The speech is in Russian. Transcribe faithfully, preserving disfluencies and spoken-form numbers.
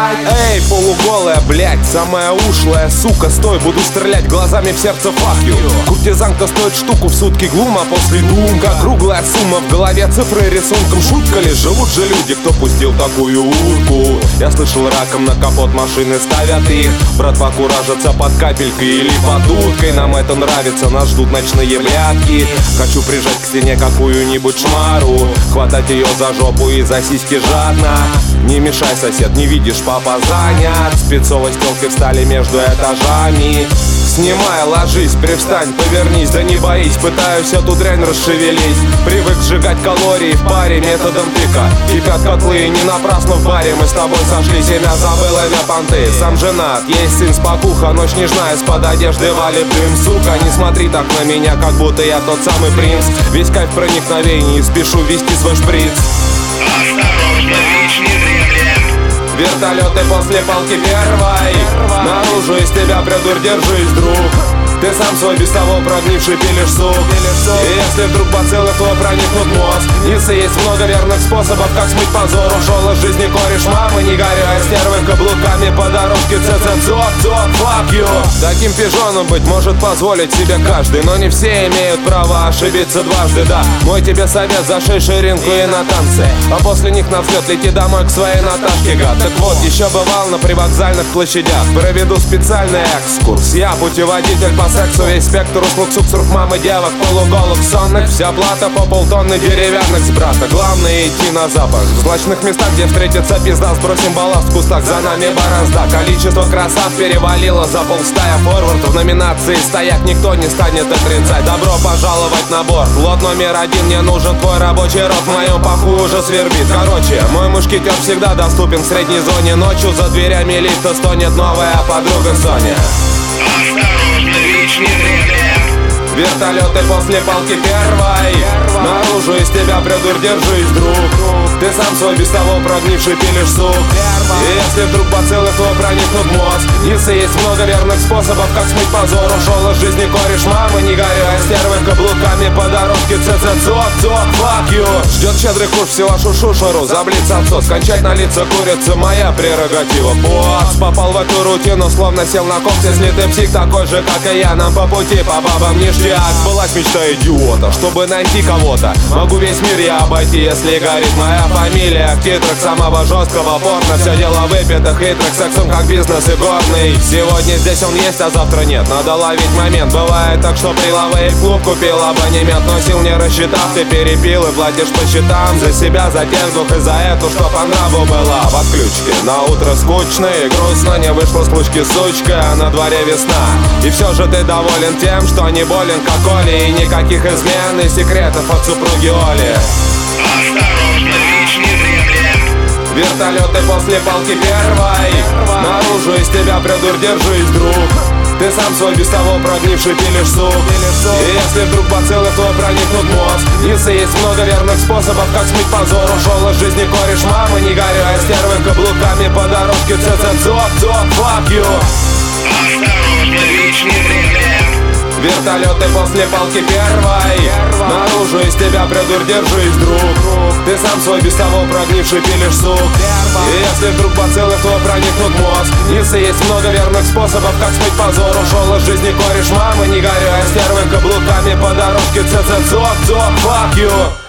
Эй, полуголая, блядь, самая ушлая сука, стой, буду стрелять глазами в сердце, fuck you. Куртизанка стоит штуку в сутки, глум, а после думка круглая сумма в голове, цифры рисунком. Шутка ли, живут же люди, кто пустил такую утку. Я слышал, раком на капот машины ставят их. Братва куражится под капелькой или под уткой. Нам это нравится, нас ждут ночные блядки. Хочу прижать к стене какую-нибудь шмару, хватать ее за жопу и за сиськи жадно. Не мешай, сосед, не видишь, папа занят. Спецовой стелкой встали между этажами. Снимай, ложись, привстань, повернись, да не боись. Пытаюсь эту дрянь расшевелить. Привык сжигать калории в паре методом тыка. Кипят котлы, не напрасно в баре мы с тобой сошлись. Имя забыл, имя понты. Сам женат, есть сын спокуха. Ночь нежная, из-под одежды валит дым. Сука, не смотри так на меня, как будто я тот самый принц. Весь кайф проникновений, спешу вести свой шприц. Осторожно, ВИЧ не дремлет. Вертолеты после палки первой. Наружу из тебя, придур, держись, друг. Ты сам свой без того прогнивший пилишь суп. И если вдруг бациллы твой проникнут в мозг, ницы есть много верных способов, как смыть позор. Ушел из жизни кореш мамы, не горюя стервы каблуками по дорожке цоп, цоп, fuck you. Таким пижоном быть может позволить себе каждый, но не все имеют право ошибиться дважды, да. Мой тебе совет, зашей ширинку и на танцы, а после них на взлет лети домой к своей Наташке, гад. Так вот, еще бывал на привокзальных площадях. Проведу специальный экскурс. Я путеводитель по сексу, весь спектр услуг суксуров, мамы, девок, полуголых, сонных. Вся плата по полтонны деревянных с брата. Главное идти на запах. В злачных местах, где встретится пизда, сбросим балласт в кустах, за нами борозда. Количество красав перевалило за полстая. Форвард в номинации стояк никто не станет отрицать. Добро пожаловать на борт. Лот номер один, мне нужен твой рабочий рот. В моем паху уже свербит. Короче, мой мушкетер всегда доступен в средней зоне. Ночью за дверями лифта стонет новая подруга Соня. Осторожно, ВИЧ не дремлет. Вертолеты после палки первой. Наружу из тебя, придур, держись, друг. Ты сам свой без того прогнивший пилишь суп. И если вдруг бациллы твой проникнут в мозг, ницы есть много верных способов, как смыть позор. Ушел из жизни кореш мамы, не горюя стервы каблуками по дорожке цоп, цоп, fuck you. Ждет щедрый куш, всего шушушеру, за блиц отсос. Кончать на лица курица, моя прерогатива. Босс попал в эту рутину, словно сел на когти. Если ты псих такой же, как и я, нам по пути, по бабам ништяк. Сбылась мечта идиота, чтобы найти кого-то. Могу весь мир я обойти, если горит моя фамилия. В титрах самого жесткого порно. Все дело выпитых хитрых, сексом как бизнес и горный. Сегодня здесь он есть, а завтра нет. Надо ловить момент. Бывает так, что прилавый клуб купил абонемент, но сил не рассчитав, ты перепил и платишь по счетам. За себя, за тех двух и за эту, что по нраву была. В отключке на утро скучно и грустно. Не вышла с лучки сучка, а на дворе весна. И все же ты доволен тем, что не болен как Оли. И никаких измен и секретов от супруги Оли. Осторожно, ВИЧ не дремлет. Вертолеты после палки первой. Наружу из тебя, придур, держись, друг. Ты сам свой без того прогнивший пилишь суп. И если вдруг бациллы твой проникнут в мозг, ницы есть много верных способов, как смыть позор. Ушел из жизни кореш мамы, не горюя стервы каблуками по дорожке цоп, цоп, fuck you. Осторожно, ВИЧ не дремлет. Вертолеты после палки первой. Наружу из тебя, придур, держись, друг. Ты сам свой без того прогнивший пилишь суп. И если вдруг бациллы твой проникнут в мозг, ницы есть много верных способов, как смыть позор. Ушел из жизни кореш мамы, не горюя стервы каблуками по дорожке цоп, цоп, fuck you.